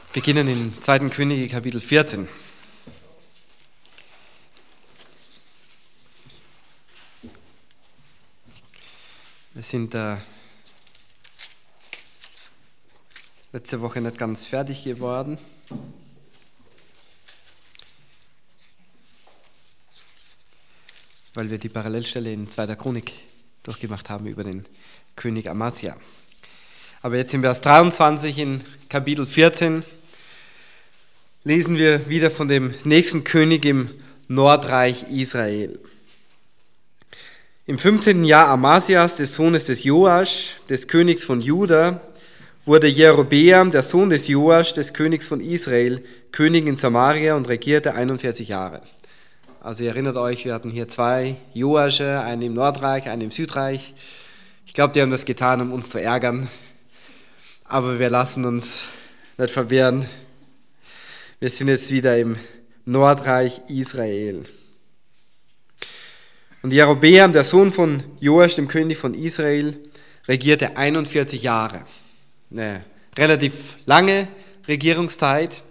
beginnen in 2. Könige Kapitel 14. Wir sind letzte Woche nicht ganz fertig geworden. Weil wir die Parallelstelle in 2. Chronik durchgemacht haben über den König Amasia. Aber jetzt im Vers 23 in Kapitel 14 lesen wir wieder von dem nächsten König im Nordreich Israel. Im 15. Jahr Amasias, des Sohnes des Joasch, des Königs von Juda, wurde Jerobeam, der Sohn des Joasch, des Königs von Israel, König in Samaria und regierte 41 Jahre. Also ihr erinnert euch, wir hatten hier 2 Joasche, einen im Nordreich, einen im Südreich. Ich glaube, die haben das getan, um uns zu ärgern. Aber wir lassen uns nicht verwirren. Wir sind jetzt wieder im Nordreich Israel. Und Jerobeam, der Sohn von Joasch, dem König von Israel, regierte 41 Jahre. Eine relativ lange Regierungszeit.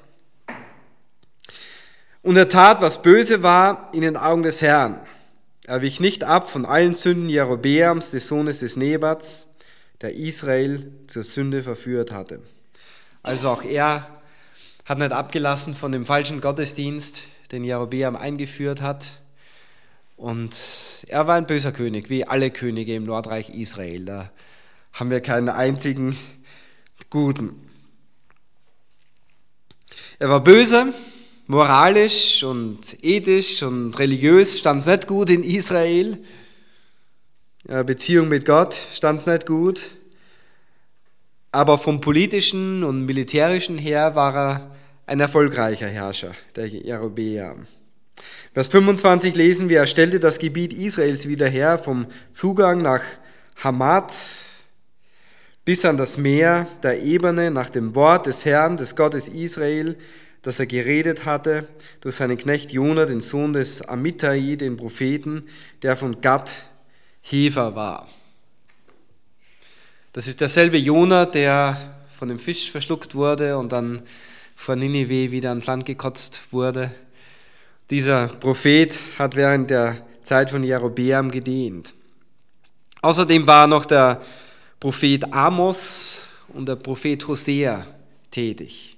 Und er tat, was böse war in den Augen des Herrn. Er wich nicht ab von allen Sünden Jerobeams, des Sohnes des Nebats, der Israel zur Sünde verführt hatte. Also auch er hat nicht abgelassen von dem falschen Gottesdienst, den Jerobeam eingeführt hat. Und er war ein böser König, wie alle Könige im Nordreich Israel. Da haben wir keinen einzigen guten. Er war böse, moralisch und ethisch und religiös stand es nicht gut in Israel. Beziehung mit Gott stand es nicht gut. Aber vom politischen und militärischen her war er ein erfolgreicher Herrscher, der Jerobeam. Vers 25 lesen wir, er stellte das Gebiet Israels wieder her, vom Zugang nach Hamat bis an das Meer der Ebene, nach dem Wort des Herrn, des Gottes Israel, das er geredet hatte, durch seinen Knecht Jona, den Sohn des Amittai, den Propheten, der von Gad Hefer war. Das ist derselbe Jona, der von dem Fisch verschluckt wurde und dann vor Ninive wieder ans Land gekotzt wurde. Dieser Prophet hat während der Zeit von Jerobeam gedient. Außerdem war noch der Prophet Amos und der Prophet Hosea tätig.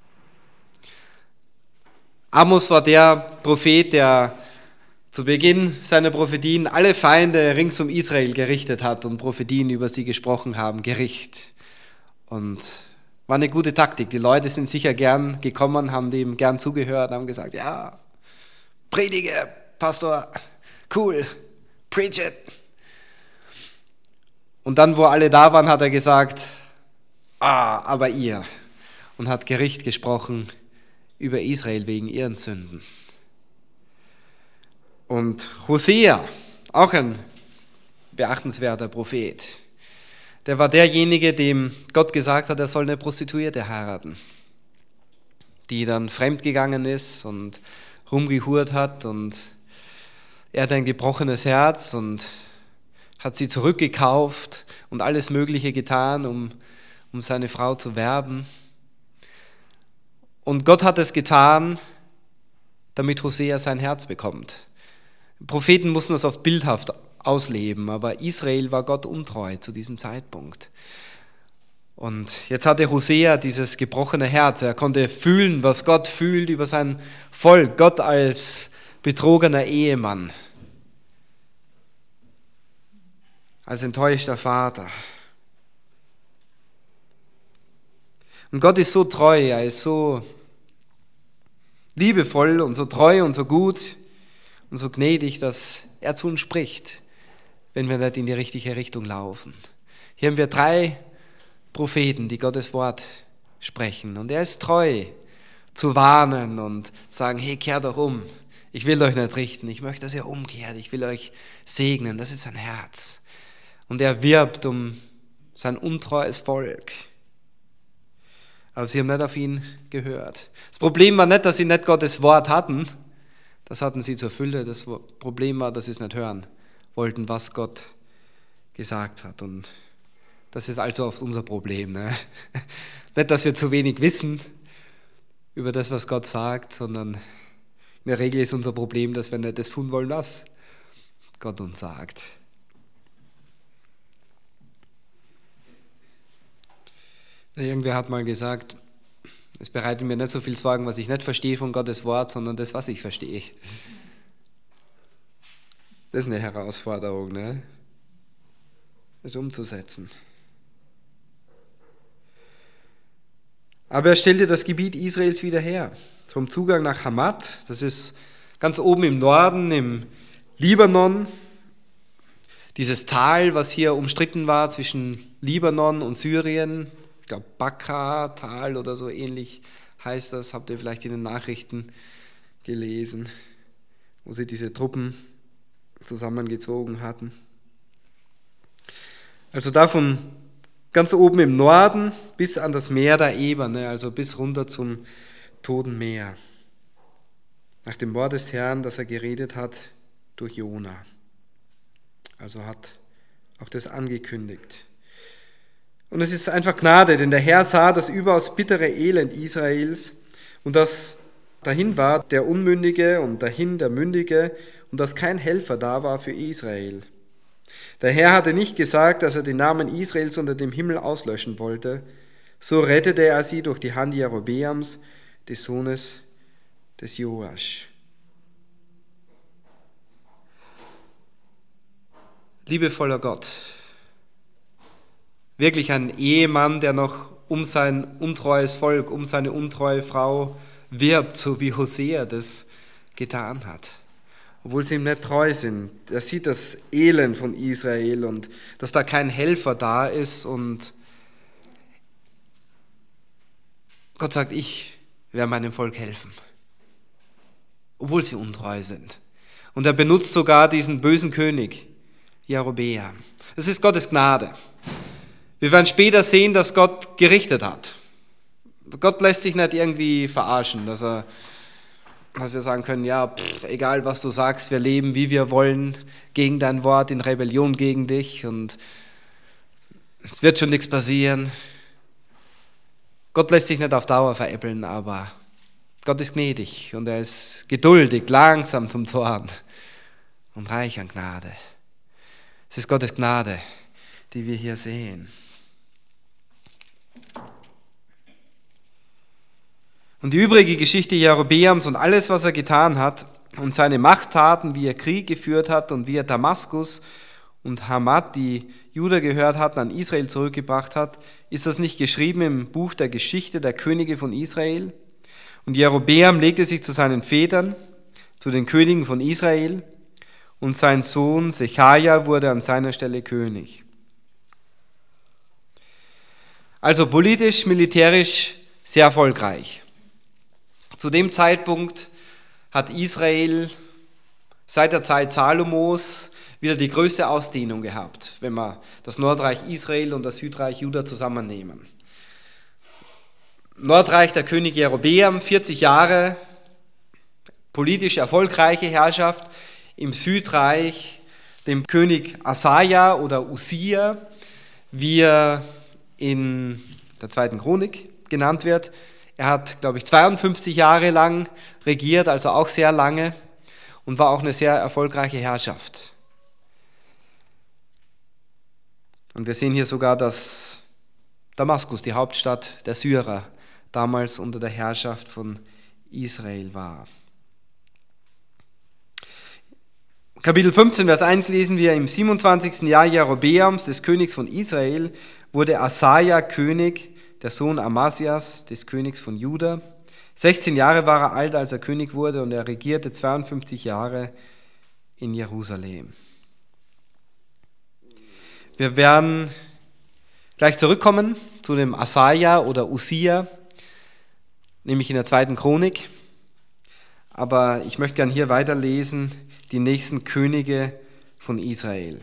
Amos war der Prophet, der zu Beginn seiner Prophetien alle Feinde rings um Israel gerichtet hat und Prophetien über sie gesprochen haben, Gericht. Und war eine gute Taktik. Die Leute sind sicher gern gekommen, haben dem gern zugehört, haben gesagt, ja, predige, Pastor, cool, preach it. Und dann, wo alle da waren, hat er gesagt, aber ihr. Und hat Gericht gesprochen über Israel wegen ihren Sünden. Und Hosea, auch ein beachtenswerter Prophet, der war derjenige, dem Gott gesagt hat, er soll eine Prostituierte heiraten, die dann fremdgegangen ist und rumgehurt hat und er hat ein gebrochenes Herz und hat sie zurückgekauft und alles Mögliche getan, um seine Frau zu werben. Und Gott hat es getan, damit Hosea sein Herz bekommt. Propheten mussten das oft bildhaft ausleben, aber Israel war Gott untreu zu diesem Zeitpunkt. Und jetzt hatte Hosea dieses gebrochene Herz. Er konnte fühlen, was Gott fühlt über sein Volk. Gott als betrogener Ehemann, als enttäuschter Vater. Und Gott ist so treu, er ist so liebevoll und so treu und so gut und so gnädig, dass er zu uns spricht, wenn wir nicht in die richtige Richtung laufen. Hier haben wir 3 Propheten, die Gottes Wort sprechen. Und er ist treu zu warnen und sagen, hey, kehrt doch um. Ich will euch nicht richten, ich möchte, dass ihr umkehrt. Ich will euch segnen, das ist sein Herz. Und er wirbt um sein untreues Volk. Aber sie haben nicht auf ihn gehört. Das Problem war nicht, dass sie nicht Gottes Wort hatten. Das hatten sie zur Fülle. Das Problem war, dass sie es nicht hören wollten, was Gott gesagt hat. Und das ist also oft unser Problem. Ne? Nicht, dass wir zu wenig wissen, über das, was Gott sagt, sondern in der Regel ist unser Problem, dass wir nicht das tun wollen, was Gott uns sagt. Irgendwer hat mal gesagt, es bereitet mir nicht so viel Sorgen, was ich nicht verstehe von Gottes Wort, sondern das, was ich verstehe. Das ist eine Herausforderung, ne? Das umzusetzen. Aber er stellte das Gebiet Israels wieder her. Vom Zugang nach Hamat, das ist ganz oben im Norden, im Libanon. Dieses Tal, was hier umstritten war zwischen Libanon und Syrien, ich glaube Bakra-Tal oder so ähnlich heißt das, habt ihr vielleicht in den Nachrichten gelesen, wo sie diese Truppen zusammengezogen hatten. Also davon ganz oben im Norden bis an das Meer der Eber, also bis runter zum Toten Meer. Nach dem Wort des Herrn, das er geredet hat durch Jona. Also hat auch das angekündigt. Und es ist einfach Gnade, denn der Herr sah das überaus bittere Elend Israels und dass dahin war der Unmündige und dahin der Mündige und dass kein Helfer da war für Israel. Der Herr hatte nicht gesagt, dass er den Namen Israels unter dem Himmel auslöschen wollte. So rettete er sie durch die Hand Jerobeams, des Sohnes des Joasch. Liebevoller Gott, wirklich ein Ehemann, der noch um sein untreues Volk, um seine untreue Frau wirbt, so wie Hosea das getan hat. Obwohl sie ihm nicht treu sind. Er sieht das Elend von Israel und dass da kein Helfer da ist und Gott sagt, ich werde meinem Volk helfen. Obwohl sie untreu sind. Und er benutzt sogar diesen bösen König, Jerobeam. Das ist Gottes Gnade. Wir werden später sehen, dass Gott gerichtet hat. Gott lässt sich nicht irgendwie verarschen, dass wir sagen können, ja, egal was du sagst, wir leben, wie wir wollen, gegen dein Wort, in Rebellion gegen dich und es wird schon nichts passieren. Gott lässt sich nicht auf Dauer veräppeln, aber Gott ist gnädig und er ist geduldig, langsam zum Zorn und reich an Gnade. Es ist Gottes Gnade, die wir hier sehen. Und die übrige Geschichte Jerobeams und alles, was er getan hat und seine Machttaten, wie er Krieg geführt hat und wie er Damaskus und Hamat, die Juda gehört hatten, an Israel zurückgebracht hat, ist das nicht geschrieben im Buch der Geschichte der Könige von Israel? Und Jerobeam legte sich zu seinen Vätern, zu den Königen von Israel, und sein Sohn Sechaja wurde an seiner Stelle König. Also politisch, militärisch sehr erfolgreich. Zu dem Zeitpunkt hat Israel seit der Zeit Salomos wieder die größte Ausdehnung gehabt, wenn wir das Nordreich Israel und das Südreich Juda zusammennehmen. Nordreich der König Jerobeam, 40 Jahre, politisch erfolgreiche Herrschaft. Im Südreich dem König Asaja oder Usia, wie er in der 2. Chronik genannt wird. Er hat, glaube ich, 52 Jahre lang regiert, also auch sehr lange und war auch eine sehr erfolgreiche Herrschaft. Und wir sehen hier sogar, dass Damaskus, die Hauptstadt der Syrer, damals unter der Herrschaft von Israel war. Kapitel 15, Vers 1 lesen wir, im 27. Jahr Jerobeams, des Königs von Israel, wurde Asaja König, der Sohn Amasias, des Königs von Juda. 16 Jahre war er alt, als er König wurde, und er regierte 52 Jahre in Jerusalem. Wir werden gleich zurückkommen zu dem Asaja oder Usia, nämlich in der 2. Chronik. Aber ich möchte gern hier weiterlesen, die nächsten Könige von Israel.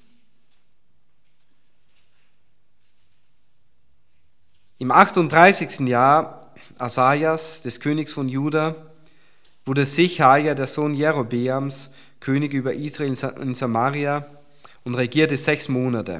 Im 38. Jahr Asajas, des Königs von Juda, wurde Sechaja, der Sohn Jerobeams, König über Israel in Samaria und regierte 6 Monate.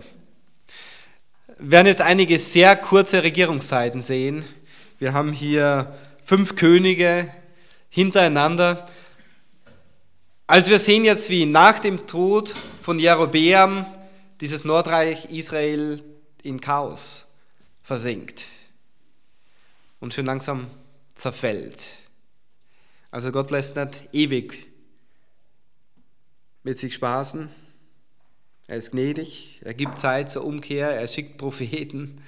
Wir werden jetzt einige sehr kurze Regierungszeiten sehen. Wir haben hier 5 Könige hintereinander. Also wir sehen jetzt, wie nach dem Tod von Jerobeam dieses Nordreich Israel in Chaos versinkt und schon langsam zerfällt. Also Gott lässt nicht ewig mit sich spaßen. Er ist gnädig, er gibt Zeit zur Umkehr, er schickt Propheten.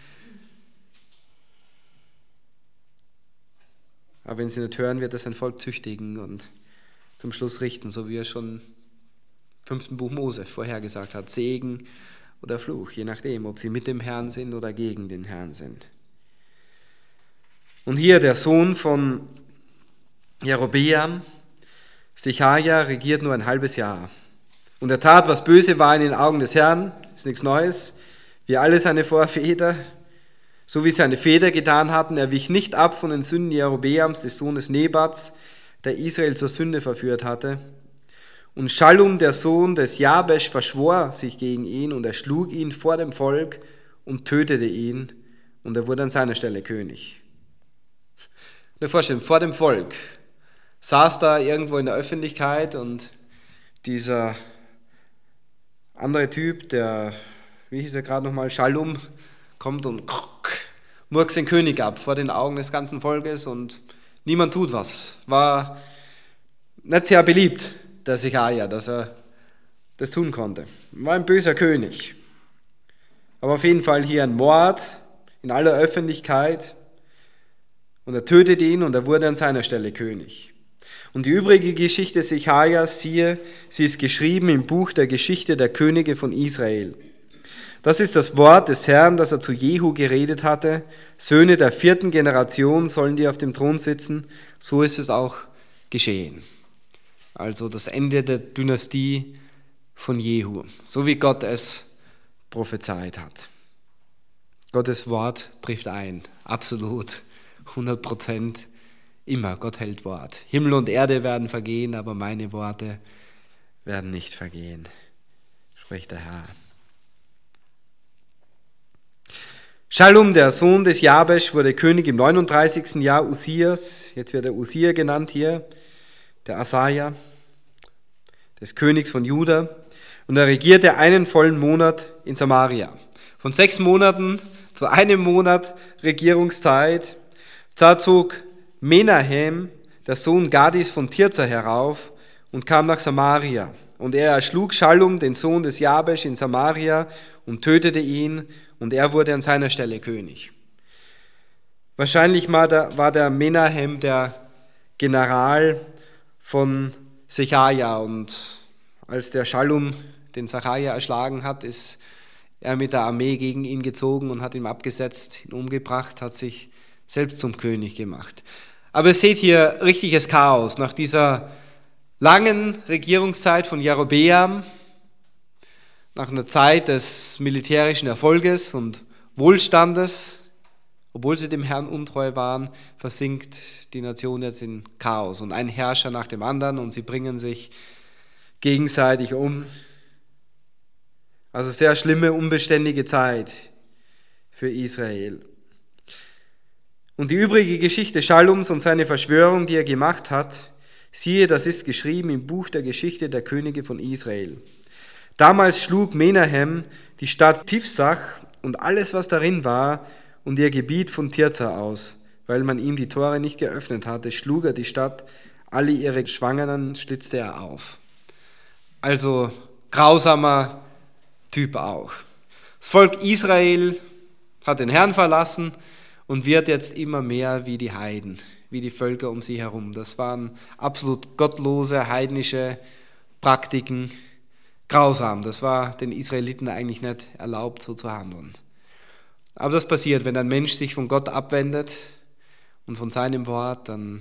Aber wenn sie nicht hören, wird er sein Volk züchtigen und zum Schluss richten, so wie er schon im 5. Buch Mose vorhergesagt hat. Segen oder Fluch, je nachdem, ob sie mit dem Herrn sind oder gegen den Herrn sind. Und hier der Sohn von Jerobeam, Sicharja, regiert nur ein halbes Jahr. Und er tat, was böse war in den Augen des Herrn, ist nichts Neues, wie alle seine Vorväter, so wie seine Väter getan hatten. Er wich nicht ab von den Sünden Jerobeams, des Sohnes Nebats, der Israel zur Sünde verführt hatte. Und Schallum, der Sohn des Jabesch, verschwor sich gegen ihn und er schlug ihn vor dem Volk und tötete ihn und er wurde an seiner Stelle König. Mir vorstellen, vor dem Volk saß da irgendwo in der Öffentlichkeit und dieser andere Typ, der, wie hieß er gerade nochmal, Schallum, kommt und murks den König ab vor den Augen des ganzen Volkes und niemand tut was. War nicht sehr beliebt, der Sicharja, dass er das tun konnte. War ein böser König. Aber auf jeden Fall hier ein Mord in aller Öffentlichkeit und er tötet ihn und er wurde an seiner Stelle König. Und die übrige Geschichte Sicharjas, siehe, sie ist geschrieben im Buch der Geschichte der Könige von Israel. Das ist das Wort des Herrn, das er zu Jehu geredet hatte. Söhne der 4. Generation sollen die auf dem Thron sitzen. So ist es auch geschehen. Also das Ende der Dynastie von Jehu, so wie Gott es prophezeit hat. Gottes Wort trifft ein, absolut, 100%. Immer, Gott hält Wort. Himmel und Erde werden vergehen, aber meine Worte werden nicht vergehen, spricht der Herr. Schallum, der Sohn des Jabesch, wurde König im 39. Jahr Uzias, jetzt wird er Uzia genannt hier, der Asaja, des Königs von Juda, und er regierte einen vollen Monat in Samaria. Von 6 Monaten zu einem Monat Regierungszeit. Da zog Menahem, der Sohn Gadis von Tirza, herauf und kam nach Samaria. Und er erschlug Schallum, den Sohn des Jabesch, in Samaria und tötete ihn und er wurde an seiner Stelle König. Wahrscheinlich war der Menahem der General von Sicharja und als der Schallum den Sicharja erschlagen hat, ist er mit der Armee gegen ihn gezogen und hat ihn abgesetzt, ihn umgebracht, hat sich selbst zum König gemacht. Aber ihr seht hier richtiges Chaos. Nach dieser langen Regierungszeit von Jerobeam, nach einer Zeit des militärischen Erfolges und Wohlstandes, obwohl sie dem Herrn untreu waren, versinkt die Nation jetzt in Chaos. Und ein Herrscher nach dem anderen und sie bringen sich gegenseitig um. Also sehr schlimme, unbeständige Zeit für Israel. Und die übrige Geschichte Schallums und seine Verschwörung, die er gemacht hat, siehe, das ist geschrieben im Buch der Geschichte der Könige von Israel. Damals schlug Menahem die Stadt Tifsach und alles, was darin war, und ihr Gebiet von Tirza aus. Weil man ihm die Tore nicht geöffnet hatte, schlug er die Stadt, alle ihre Schwangeren schlitzte er auf. Also grausamer Typ auch. Das Volk Israel hat den Herrn verlassen und wird jetzt immer mehr wie die Heiden, wie die Völker um sie herum. Das waren absolut gottlose, heidnische Praktiken, grausam. Das war den Israeliten eigentlich nicht erlaubt, so zu handeln. Aber das passiert, wenn ein Mensch sich von Gott abwendet und von seinem Wort, dann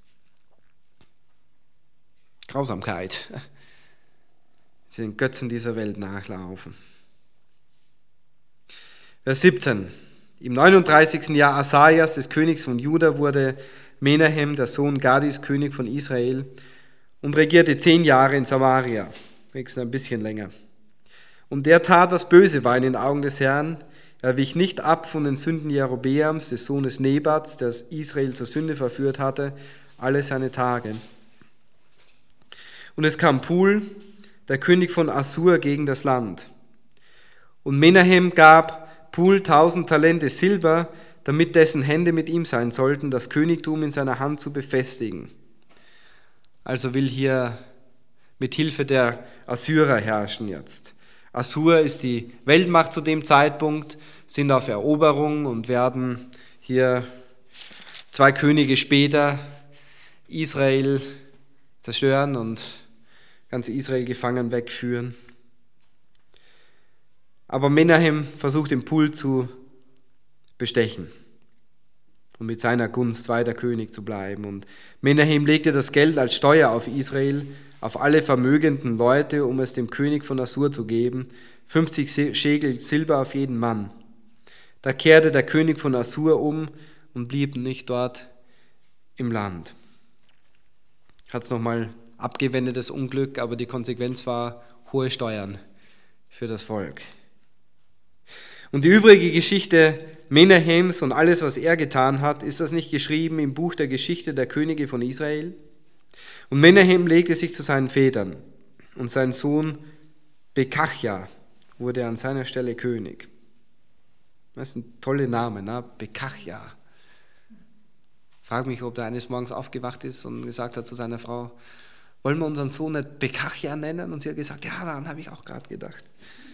Grausamkeit. Sie den Götzen dieser Welt nachlaufen. Vers 17. Im 39. Jahr Asajas, des Königs von Juda, wurde Menahem, der Sohn Gadis, König von Israel und regierte 10 Jahre in Samaria, wenigstens ein bisschen länger. Und der tat, was böse war in den Augen des Herrn. Er wich nicht ab von den Sünden Jerobeams, des Sohnes Nebats, der Israel zur Sünde verführt hatte, alle seine Tage. Und es kam Pul, der König von Assur, gegen das Land. Und Menahem gab Pul 1000 Talente Silber, damit dessen Hände mit ihm sein sollten, das Königtum in seiner Hand zu befestigen. Also will hier mit Hilfe der Assyrer herrschen jetzt. Assur ist die Weltmacht zu dem Zeitpunkt, sind auf Eroberung und werden hier 2 Könige später Israel zerstören und ganz Israel gefangen wegführen. Aber Menahem versucht den Pul zu bestechen und mit seiner Gunst weiter König zu bleiben. Und Menahem legte das Geld als Steuer auf Israel, auf alle vermögenden Leute, um es dem König von Assur zu geben, 50 Schekel Silber auf jeden Mann. Da kehrte der König von Assur um und blieb nicht dort im Land. Hat es nochmal abgewendetes Unglück, aber die Konsequenz war hohe Steuern für das Volk. Und die übrige Geschichte Menahems und alles, was er getan hat, ist das nicht geschrieben im Buch der Geschichte der Könige von Israel? Und Menahem legte sich zu seinen Vätern und sein Sohn Bekachja wurde an seiner Stelle König. Das ist ein toller Name, ne? Bekachja. Frag mich, ob der eines Morgens aufgewacht ist und gesagt hat zu seiner Frau, wollen wir unseren Sohn nicht Bekachja nennen? Und sie hat gesagt, ja, daran habe ich auch gerade gedacht.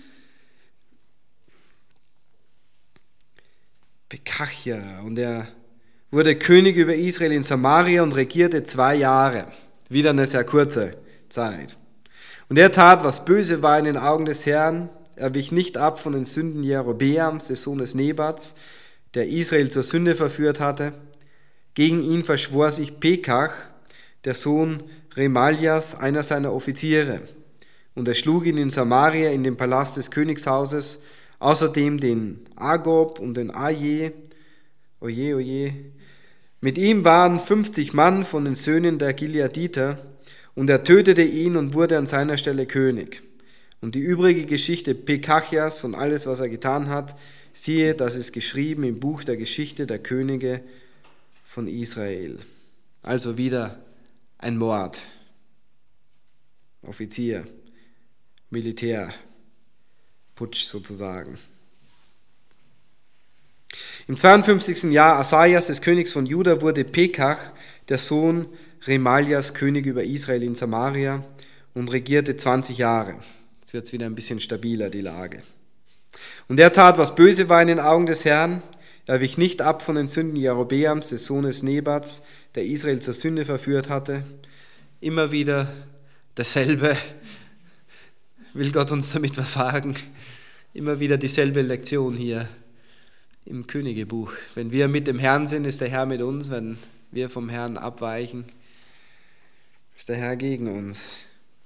Bekachja. Und er wurde König über Israel in Samaria und regierte 2 Jahre. Wieder eine sehr kurze Zeit. Und er tat, was böse war in den Augen des Herrn. Er wich nicht ab von den Sünden Jerobeams, des Sohnes Nebats, der Israel zur Sünde verführt hatte. Gegen ihn verschwor sich Pekach, der Sohn Remalias, einer seiner Offiziere. Und er schlug ihn in Samaria in den Palast des Königshauses, außerdem den Agob und den Aje. Oje, oje. Mit ihm waren 50 Mann von den Söhnen der Gileaditer, und er tötete ihn und wurde an seiner Stelle König. Und die übrige Geschichte Pekachjas und alles, was er getan hat, siehe, das ist geschrieben im Buch der Geschichte der Könige von Israel. Also wieder ein Mord. Offizier, Militär, Putsch sozusagen. Im 52. Jahr Asajas, des Königs von Juda, wurde Pekach, der Sohn Remalias, König über Israel in Samaria und regierte 20 Jahre. Jetzt wird es wieder ein bisschen stabiler, die Lage. Und er tat, was böse war in den Augen des Herrn. Er wich nicht ab von den Sünden Jerobeams, des Sohnes Nebats, der Israel zur Sünde verführt hatte. Immer wieder dasselbe. Will Gott uns damit was sagen? Immer wieder dieselbe Lektion hier im Königebuch. Wenn wir mit dem Herrn sind, ist der Herr mit uns. Wenn wir vom Herrn abweichen, ist der Herr gegen uns.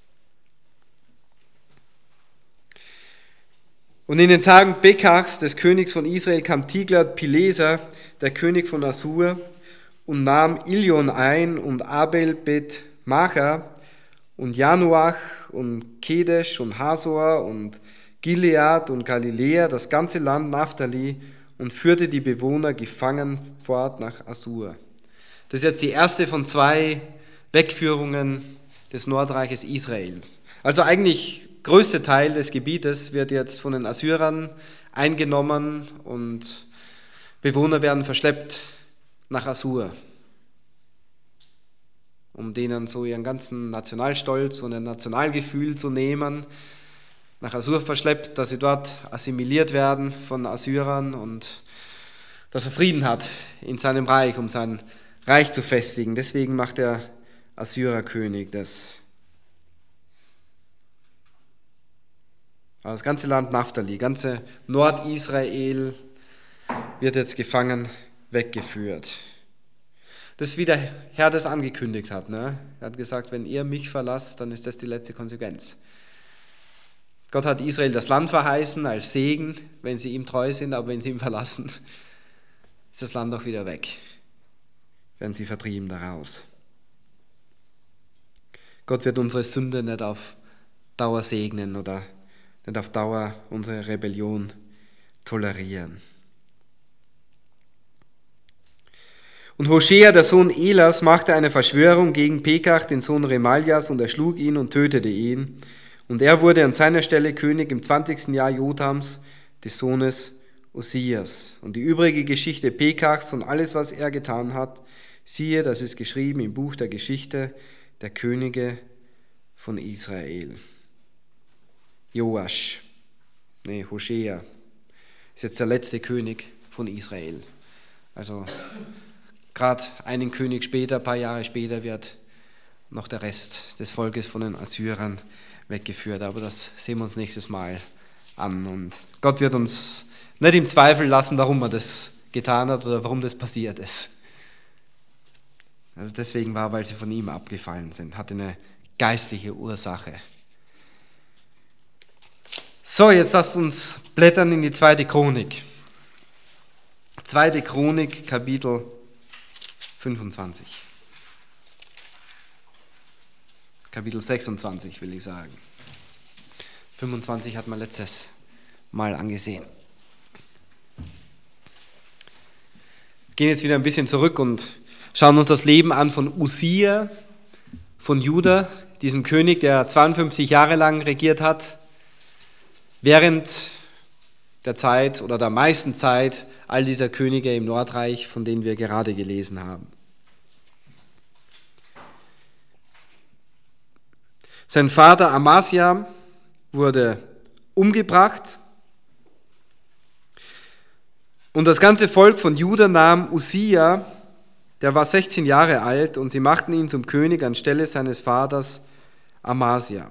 Und in den Tagen Pekachs, des Königs von Israel, kam Tiglat-Pileser, der König von Assur, und nahm Ilion ein und Abel-Bet-Macha und Janoach und Kedesh und Hasor und Gilead und Galiläa, das ganze Land Naphtali, und führte die Bewohner gefangen fort nach Assur. Das ist jetzt die erste von 2 Wegführungen des Nordreiches Israels. Also eigentlich der größte Teil des Gebietes wird jetzt von den Assyrern eingenommen und Bewohner werden verschleppt nach Assur, um denen so ihren ganzen Nationalstolz und ein Nationalgefühl zu nehmen, nach Assur verschleppt, dass sie dort assimiliert werden von Assyrern und dass er Frieden hat in seinem Reich, um sein Reich zu festigen. Deswegen macht der Assyrerkönig das. Das ganze Land Naphtali, ganze Nordisrael wird jetzt gefangen weggeführt. Das ist wie der Herr das angekündigt hat. Ne? Er hat gesagt, wenn ihr mich verlasst, dann ist das die letzte Konsequenz. Gott hat Israel das Land verheißen als Segen, wenn sie ihm treu sind, aber wenn sie ihn verlassen, ist das Land auch wieder weg. Werden sie vertrieben daraus. Gott wird unsere Sünde nicht auf Dauer segnen oder nicht auf Dauer unsere Rebellion tolerieren. Und Hoschea, der Sohn Elas, machte eine Verschwörung gegen Pekach, den Sohn Remaljas, und erschlug ihn und tötete ihn. Und er wurde an seiner Stelle König im 20. Jahr Jotams, des Sohnes Osias. Und die übrige Geschichte Pekachs und alles, was er getan hat, siehe, das ist geschrieben im Buch der Geschichte der Könige von Israel. Hoschea ist jetzt der letzte König von Israel. Also gerade einen König später, ein paar Jahre später, wird noch der Rest des Volkes von den Assyrern weggeführt. Aber das sehen wir uns nächstes Mal an. Und Gott wird uns nicht im Zweifel lassen, warum er das getan hat oder warum das passiert ist. Also deswegen war, weil sie von ihm abgefallen sind. Hatte eine geistliche Ursache. So, jetzt lasst uns blättern in die 2. Chronik. 2. Chronik, Kapitel 25. Kapitel 26 will ich sagen. 25 hat man letztes Mal angesehen. Wir gehen jetzt wieder ein bisschen zurück und schauen uns das Leben an von Usia, von Juda, diesem König, der 52 Jahre lang regiert hat, während der Zeit oder der meisten Zeit all dieser Könige im Nordreich, von denen wir gerade gelesen haben. Sein Vater Amasia wurde umgebracht und das ganze Volk von Juda nahm Usia, der war 16 Jahre alt, und sie machten ihn zum König anstelle seines Vaters Amasia.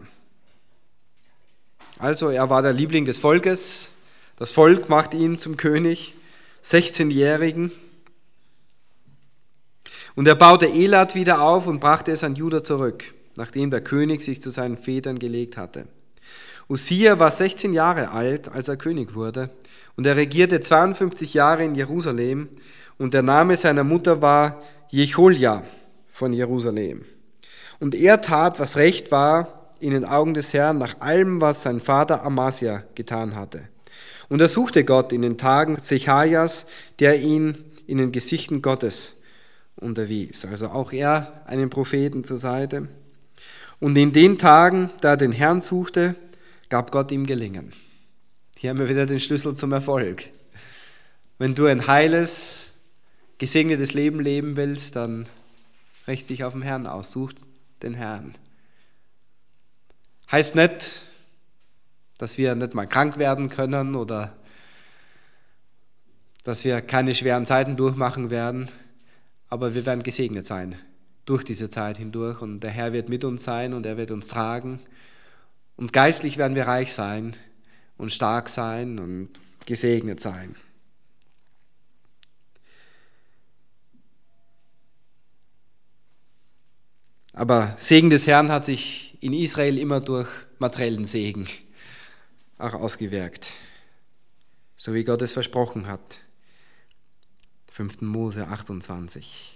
Also er war der Liebling des Volkes, das Volk macht ihn zum König, 16-Jährigen. Und er baute Elat wieder auf und brachte es an Juda zurück, nachdem der König sich zu seinen Vätern gelegt hatte. Usia war 16 Jahre alt, als er König wurde, und er regierte 52 Jahre in Jerusalem, und der Name seiner Mutter war Jecholja von Jerusalem. Und er tat, was recht war in den Augen des Herrn, nach allem, was sein Vater Amasia getan hatte. Und er suchte Gott in den Tagen Sechajas, der ihn in den Gesichten Gottes unterwies. Also auch er einen Propheten zur Seite. Und in den Tagen, da er den Herrn suchte, gab Gott ihm Gelingen. Hier haben wir wieder den Schlüssel zum Erfolg. Wenn du ein heiles, gesegnetes Leben leben willst, dann richte dich auf den Herrn aus, such den Herrn. Heißt nicht, dass wir nicht mal krank werden können oder dass wir keine schweren Zeiten durchmachen werden, aber wir werden gesegnet sein durch diese Zeit hindurch, und der Herr wird mit uns sein und er wird uns tragen, und geistlich werden wir reich sein und stark sein und gesegnet sein. Aber Segen des Herrn hat sich in Israel immer durch materiellen Segen auch ausgewirkt, so wie Gott es versprochen hat. 5. Mose 28.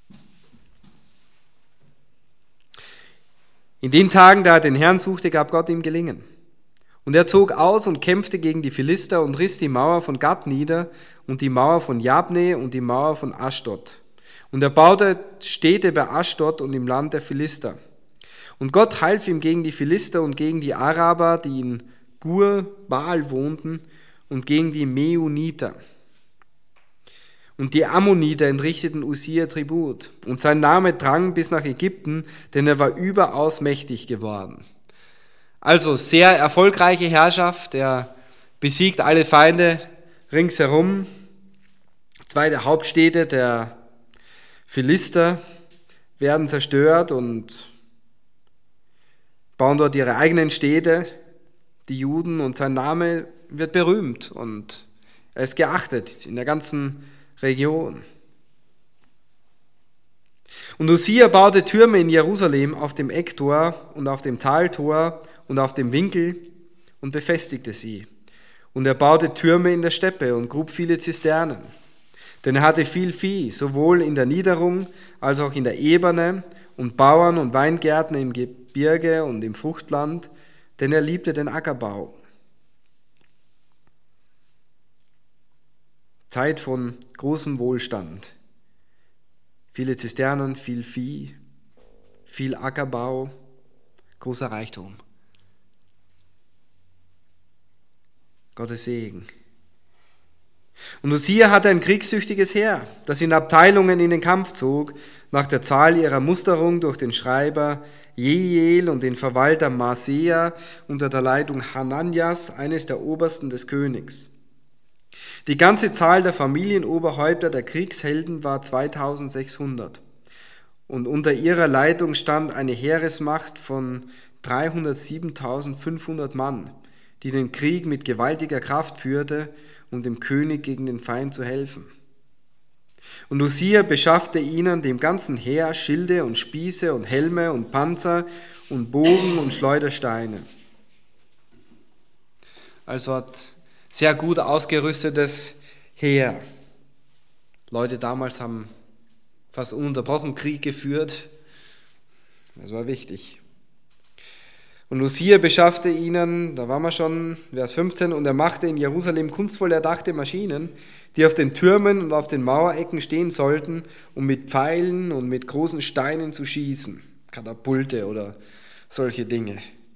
In den Tagen, da er den Herrn suchte, gab Gott ihm Gelingen. Und er zog aus und kämpfte gegen die Philister und riss die Mauer von Gat nieder und die Mauer von Jabne und die Mauer von Aschdod. Und er baute Städte bei Aschdod und im Land der Philister. Und Gott half ihm gegen die Philister und gegen die Araber, die in Gur Baal wohnten, und gegen die Meuniter. Und die Ammoniter entrichteten Usia Tribut. Und sein Name drang bis nach Ägypten, denn er war überaus mächtig geworden. Also sehr erfolgreiche Herrschaft. Er besiegt alle Feinde ringsherum. 2 der Hauptstädte der Philister werden zerstört und bauen dort ihre eigenen Städte, die Juden. Und sein Name wird berühmt und er ist geachtet in der ganzen Region. Und Usia baute Türme in Jerusalem auf dem Ecktor und auf dem Taltor und auf dem Winkel und befestigte sie. Und er baute Türme in der Steppe und grub viele Zisternen. Denn er hatte viel Vieh, sowohl in der Niederung als auch in der Ebene, und Bauern und Weingärten im Gebirge und im Fruchtland, denn er liebte den Ackerbau. Zeit von großem Wohlstand. Viele Zisternen, viel Vieh, viel Ackerbau, großer Reichtum. Gottes Segen. Und Usia hatte ein kriegssüchtiges Heer, das in Abteilungen in den Kampf zog, nach der Zahl ihrer Musterung durch den Schreiber Jehiel und den Verwalter Maasea unter der Leitung Hananias, eines der Obersten des Königs. Die ganze Zahl der Familienoberhäupter der Kriegshelden war 2600 und unter ihrer Leitung stand eine Heeresmacht von 307.500 Mann, die den Krieg mit gewaltiger Kraft führte, um dem König gegen den Feind zu helfen. Und Usia beschaffte ihnen, dem ganzen Heer, Schilde und Spieße und Helme und Panzer und Bogen und Schleudersteine. Also hat sehr gut ausgerüstetes Heer. Leute damals haben fast ununterbrochen Krieg geführt. Das war wichtig. Und Usia beschaffte ihnen, da waren wir schon, Vers 15, und er machte in Jerusalem kunstvoll erdachte Maschinen, die auf den Türmen und auf den Mauerecken stehen sollten, um mit Pfeilen und mit großen Steinen zu schießen. Katapulte oder solche Dinge.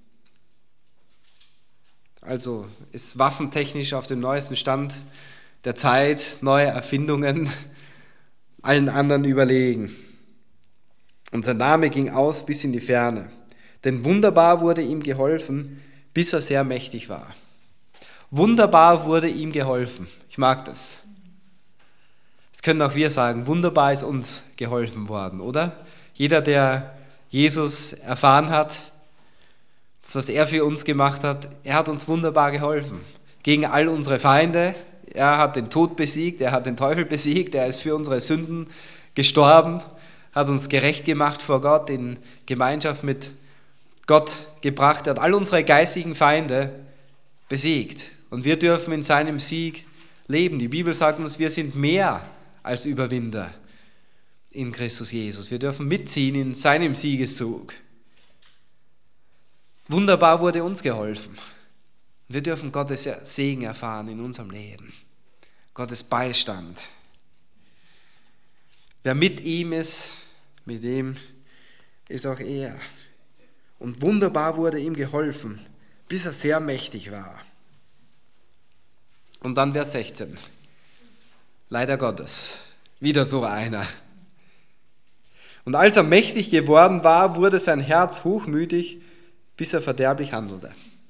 Also ist waffentechnisch auf dem neuesten Stand der Zeit, neue Erfindungen, allen anderen überlegen. Und sein Name ging aus bis in die Ferne. Denn wunderbar wurde ihm geholfen, bis er sehr mächtig war. Wunderbar wurde ihm geholfen. Ich mag das. Das können auch wir sagen, wunderbar ist uns geholfen worden, oder? Jeder, der Jesus erfahren hat, das, was er für uns gemacht hat, er hat uns wunderbar geholfen. Gegen all unsere Feinde, er hat den Tod besiegt, er hat den Teufel besiegt, er ist für unsere Sünden gestorben, hat uns gerecht gemacht vor Gott, in Gemeinschaft mit Gott gebracht, er hat all unsere geistigen Feinde besiegt. Und wir dürfen in seinem Sieg leben. Die Bibel sagt uns, wir sind mehr als Überwinder in Christus Jesus. Wir dürfen mitziehen in seinem Siegeszug. Wunderbar wurde uns geholfen. Wir dürfen Gottes Segen erfahren in unserem Leben. Gottes Beistand. Wer mit ihm ist, mit dem ist auch er. Und wunderbar wurde ihm geholfen, bis er sehr mächtig war. Und dann Vers 16. Leider Gottes, wieder so einer. Und als er mächtig geworden war, wurde sein Herz hochmütig, bis er verderblich handelte.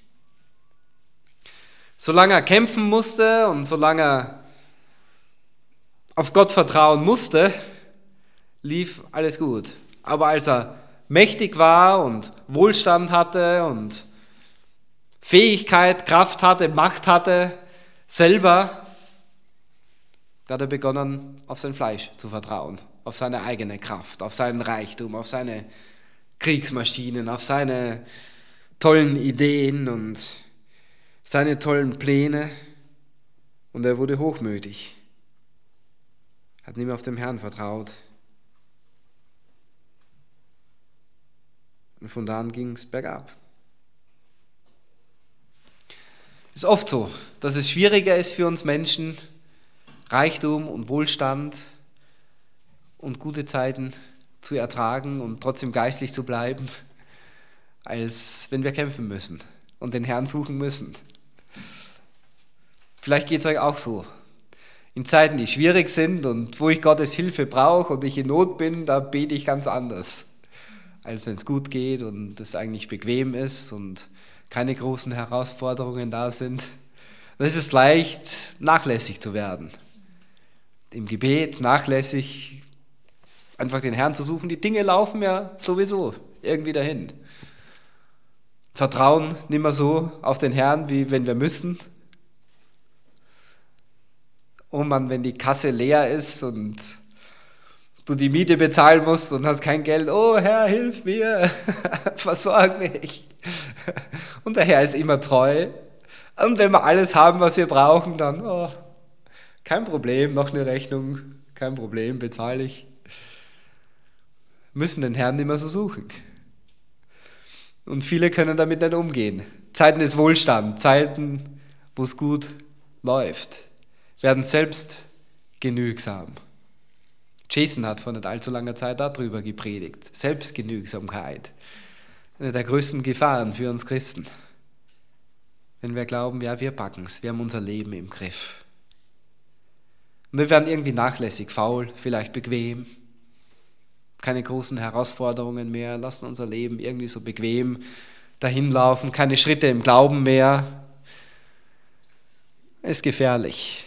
Solange er kämpfen musste und solange er auf Gott vertrauen musste, lief alles gut. Aber als er mächtig war und Wohlstand hatte und Fähigkeit, Kraft hatte, Macht hatte, selber, da hat er begonnen, auf sein Fleisch zu vertrauen, auf seine eigene Kraft, auf seinen Reichtum, auf seine Kriegsmaschinen, auf seine tollen Ideen und seine tollen Pläne. Und er wurde hochmütig, hat nicht mehr auf den Herrn vertraut. Und von da an ging es bergab. Es ist oft so, dass es schwieriger ist für uns Menschen, Reichtum und Wohlstand und gute Zeiten zu ertragen und trotzdem geistlich zu bleiben, als wenn wir kämpfen müssen und den Herrn suchen müssen. Vielleicht geht es euch auch so. In Zeiten, die schwierig sind und wo ich Gottes Hilfe brauche und ich in Not bin, da bete ich ganz anders, als wenn es gut geht und es eigentlich bequem ist und keine großen Herausforderungen da sind. Dann ist es leicht, nachlässig zu werden. Im Gebet nachlässig, einfach den Herrn zu suchen. Die Dinge laufen ja sowieso irgendwie dahin. Vertrauen nicht mehr so auf den Herrn, wie wenn wir müssen. Oh Mann, wenn die Kasse leer ist und du die Miete bezahlen musst und hast kein Geld. Oh Herr, hilf mir, versorg mich. Und der Herr ist immer treu. Und wenn wir alles haben, was wir brauchen, dann, oh, kein Problem, noch eine Rechnung, kein Problem, bezahle ich. Müssen den Herrn nicht mehr so suchen. Und viele können damit nicht umgehen. Zeiten des Wohlstands, Zeiten, wo es gut läuft, werden selbst genügsam. Jason hat vor nicht allzu langer Zeit darüber gepredigt. Selbstgenügsamkeit. Eine der größten Gefahren für uns Christen. Wenn wir glauben, ja, wir packen es, wir haben unser Leben im Griff. Und wir werden irgendwie nachlässig, faul, vielleicht bequem. Keine großen Herausforderungen mehr, lassen unser Leben irgendwie so bequem dahinlaufen, keine Schritte im Glauben mehr. Ist gefährlich.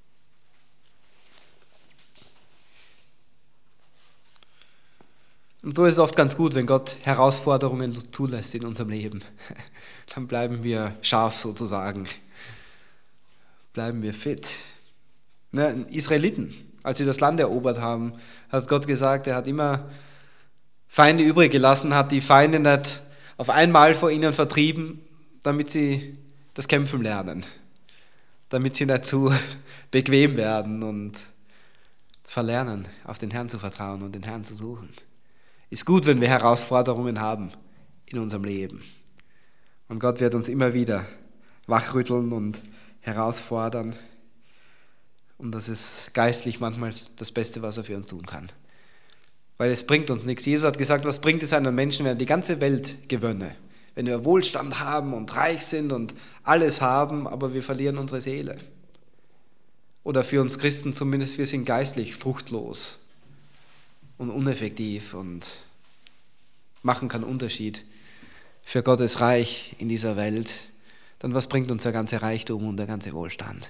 Und so ist es oft ganz gut, wenn Gott Herausforderungen zulässt in unserem Leben. Dann bleiben wir scharf sozusagen. Bleiben wir fit. Israeliten, als sie das Land erobert haben, hat Gott gesagt, er hat immer Feinde übrig gelassen, hat die Feinde nicht auf einmal vor ihnen vertrieben, damit sie das Kämpfen lernen. Damit sie nicht zu bequem werden und verlernen, auf den Herrn zu vertrauen und den Herrn zu suchen. Ist gut, wenn wir Herausforderungen haben in unserem Leben. Und Gott wird uns immer wieder wachrütteln und herausfordern. Und das ist geistlich manchmal das Beste, was er für uns tun kann. Weil es bringt uns nichts. Jesus hat gesagt, was bringt es einem Menschen, wenn er die ganze Welt gewönne? Wenn wir Wohlstand haben und reich sind und alles haben, aber wir verlieren unsere Seele. Oder für uns Christen zumindest, wir sind geistlich fruchtlos und uneffektiv und machen keinen Unterschied für Gottes Reich in dieser Welt, dann was bringt uns der ganze Reichtum und der ganze Wohlstand?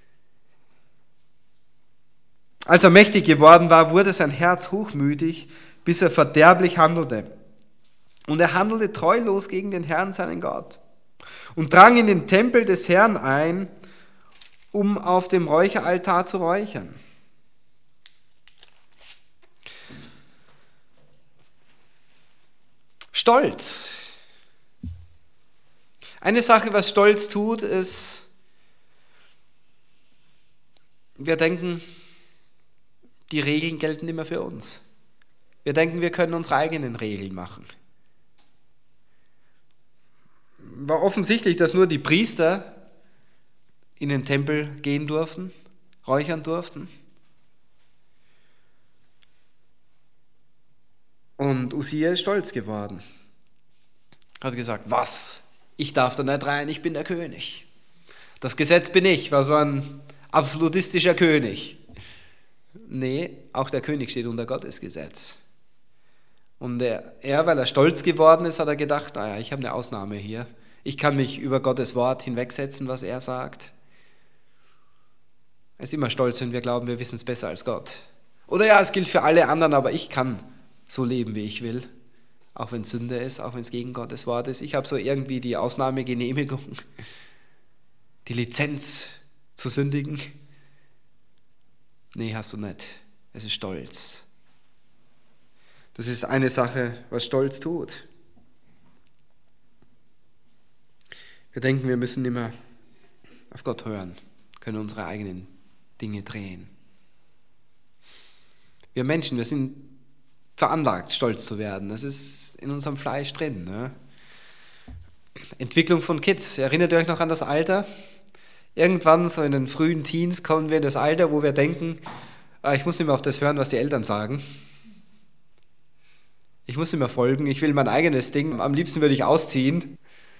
Als er mächtig geworden war, wurde sein Herz hochmütig, bis er verderblich handelte. Und er handelte treulos gegen den Herrn, seinen Gott, und drang in den Tempel des Herrn ein, um auf dem Räucheraltar zu räuchern. Stolz. Eine Sache, was Stolz tut, ist, wir denken, die Regeln gelten immer für uns. Wir denken, wir können unsere eigenen Regeln machen. War offensichtlich, dass nur die Priester in den Tempel gehen durften, räuchern durften. Und Usia ist stolz geworden. Hat gesagt, was? Ich darf da nicht rein, ich bin der König. Das Gesetz bin ich, war so ein absolutistischer König. Nee, auch der König steht unter Gottes Gesetz. Und er, weil er stolz geworden ist, hat er gedacht, naja, ich habe eine Ausnahme hier. Ich kann mich über Gottes Wort hinwegsetzen, was er sagt. Er ist immer stolz, wenn wir glauben, wir wissen es besser als Gott. Oder ja, es gilt für alle anderen, aber ich kann so leben, wie ich will. Auch wenn es Sünde ist, auch wenn es gegen Gottes Wort ist. Ich habe so irgendwie die Ausnahmegenehmigung, die Lizenz zu sündigen. Nee, hast du nicht. Es ist Stolz. Das ist eine Sache, was Stolz tut. Wir denken, wir müssen immer auf Gott hören, können unsere eigenen Dinge drehen. Wir Menschen, wir sind veranlagt, stolz zu werden. Das ist in unserem Fleisch drin. Ne? Entwicklung von Kids. Erinnert ihr euch noch an das Alter? Irgendwann, so in den frühen Teens, kommen wir in das Alter, wo wir denken, ich muss nicht mehr auf das hören, was die Eltern sagen. Ich muss nicht mehr folgen, ich will mein eigenes Ding. Am liebsten würde ich ausziehen.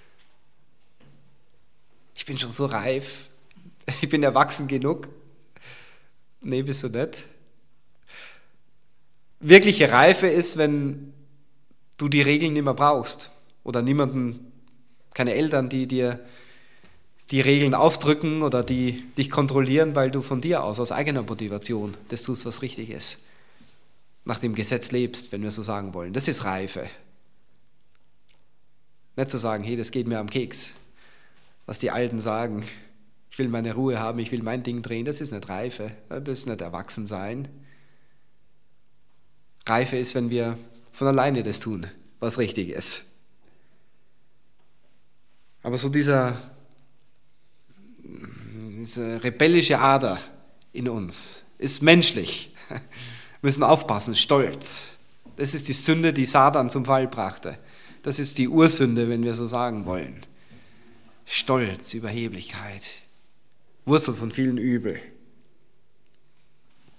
Ich bin schon so reif. Ich bin erwachsen genug. Nee, bist du nicht. Wirkliche Reife ist, wenn du die Regeln nicht mehr brauchst. Oder keine Eltern, die dir die Regeln aufdrücken oder die dich kontrollieren, weil du von dir aus eigener Motivation das tust, was richtig ist. Nach dem Gesetz lebst, wenn wir so sagen wollen. Das ist Reife. Nicht zu sagen, hey, das geht mir am Keks, was die Alten sagen. Ich will meine Ruhe haben, ich will mein Ding drehen. Das ist nicht Reife, das ist nicht Erwachsensein. Reife ist, wenn wir von alleine das tun, was richtig ist. Aber so diese rebellische Ader in uns ist menschlich. Wir müssen aufpassen, Stolz. Das ist die Sünde, die Satan zum Fall brachte. Das ist die Ursünde, wenn wir so sagen wollen. Stolz, Überheblichkeit, Wurzel von vielen Übel.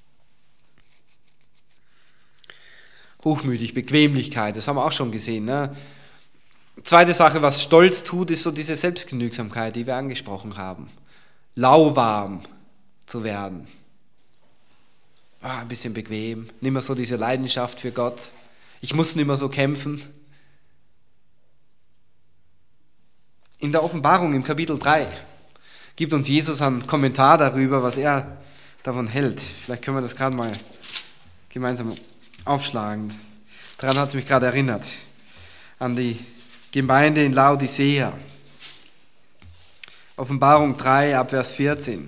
Hochmütig, Bequemlichkeit, das haben wir auch schon gesehen. Ne? Zweite Sache, was Stolz tut, ist so diese Selbstgenügsamkeit, die wir angesprochen haben. Lauwarm zu werden. Ein bisschen bequem, nicht mehr so diese Leidenschaft für Gott. Ich muss nicht mehr so kämpfen. In der Offenbarung im Kapitel 3 gibt uns Jesus einen Kommentar darüber, was er davon hält. Vielleicht können wir das gerade mal gemeinsam aufschlagen. Daran hat es mich gerade erinnert, an die Gemeinde in Laodicea. Offenbarung 3, ab Vers 14.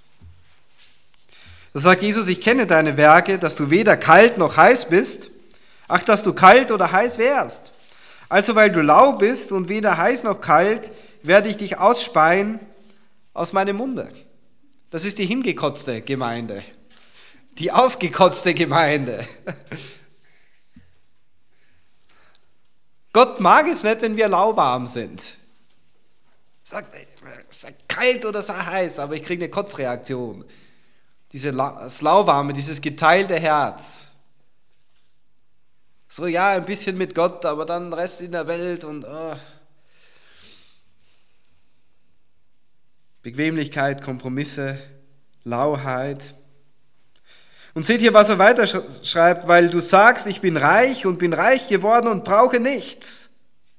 Da sagt Jesus, ich kenne deine Werke, dass du weder kalt noch heiß bist. Ach, dass du kalt oder heiß wärst. Also, weil du lau bist und weder heiß noch kalt, werde ich dich ausspeien aus meinem Munde. Das ist die hingekotzte Gemeinde. Die ausgekotzte Gemeinde. Gott mag es nicht, wenn wir lauwarm sind. Sagt kalt oder sei heiß, aber ich kriege eine Kotzreaktion. Das Lauwarme, dieses geteilte Herz. So, ja, ein bisschen mit Gott, aber dann Rest in der Welt und Bequemlichkeit, Kompromisse, Lauheit. Und seht hier, was er weiter schreibt, weil du sagst, ich bin reich und bin reich geworden und brauche nichts.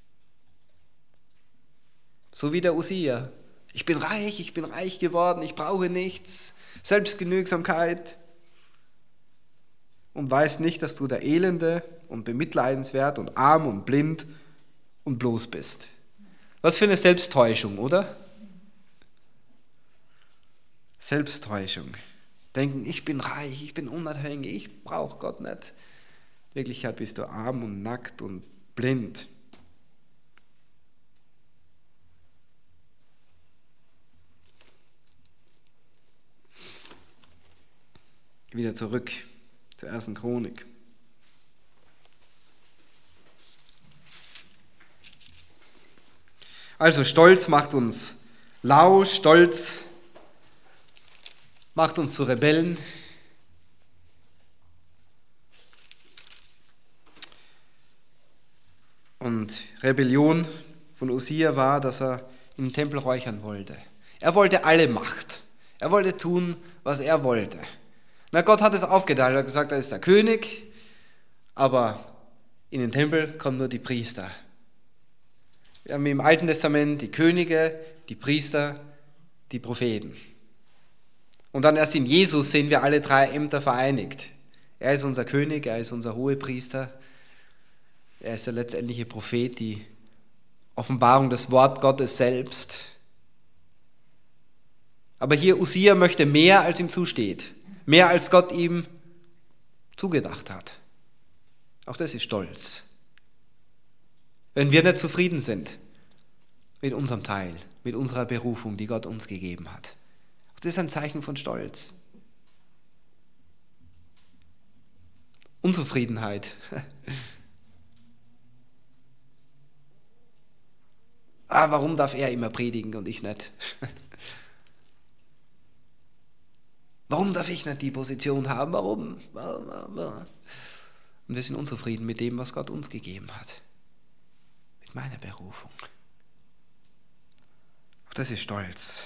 So wie der Usia. Ich bin reich geworden, ich brauche nichts. Selbstgenügsamkeit. Und weißt nicht, dass du der Elende und bemitleidenswert und arm und blind und bloß bist. Was für eine Selbsttäuschung, oder? Selbsttäuschung. Denken, ich bin reich, ich bin unabhängig, ich brauche Gott nicht. In Wirklichkeit bist du arm und nackt und blind. Wieder zurück zur ersten Chronik. Also Stolz macht uns lau, Stolz macht uns zu Rebellen. Und Rebellion von Usia war, dass er in den Tempel räuchern wollte. Er wollte alle Macht. Er wollte tun, was er wollte. Na, Gott hat es aufgeteilt, er hat gesagt, er ist der König, aber in den Tempel kommen nur die Priester. Wir haben im Alten Testament die Könige, die Priester, die Propheten. Und dann erst in Jesus sehen wir alle drei Ämter vereinigt. Er ist unser König, er ist unser Hohepriester, er ist der letztendliche Prophet, die Offenbarung des Wort Gottes selbst. Aber hier Usia möchte mehr, als ihm zusteht. Mehr als Gott ihm zugedacht hat. Auch das ist Stolz. Wenn wir nicht zufrieden sind mit unserem Teil, mit unserer Berufung, die Gott uns gegeben hat. Das ist ein Zeichen von Stolz. Unzufriedenheit. Warum darf er immer predigen und ich nicht? Warum darf ich nicht die Position haben? Warum? Und wir sind unzufrieden mit dem, was Gott uns gegeben hat. Mit meiner Berufung. Auch das ist Stolz.